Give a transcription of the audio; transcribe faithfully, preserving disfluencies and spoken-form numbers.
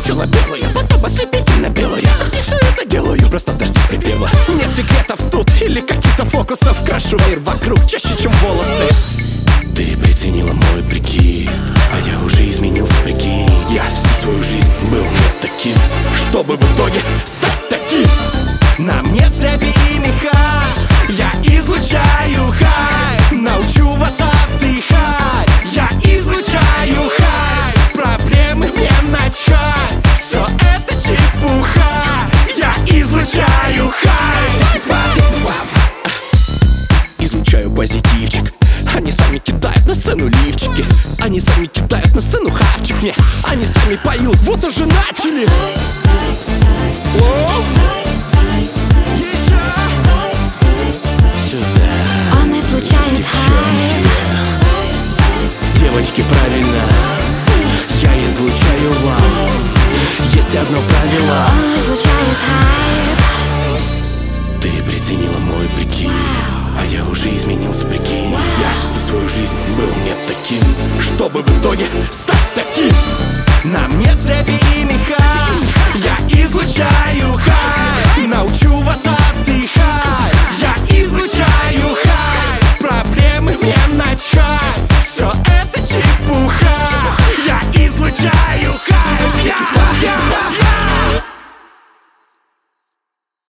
Сначала белая, потом ослепительно белая. Как я все это делаю, просто дождись припева. Нет секретов тут или каких-то фокусов. Крашу мир вокруг чаще, чем волосы. Ты приценила мой прикид, а я уже изменился, прикинь. Я всю свою жизнь был не таким, чтобы в итоге стать таким. На мне цепи и меха, я излучаю хай. Научу вас отдыхать, я излучаю хай. Проблемы мне начхать, все это чепуха. Я излучаю хай. Излучаю позитивчик. Они сами кидают на сцену лифчики. Они сами кидают на сцену хавчик. Не, они сами поют, вот уже начали. О! Еще! Сюда. Он излучает хайп. Девочки, правильно, я излучаю вам. Есть одно правило. Он излучает хайп. Ты приценила мой прикид, а я уже изменился, прикинь. Я всю свою жизнь был не таким, чтобы в итоге стать таким. На мне цепи и меха,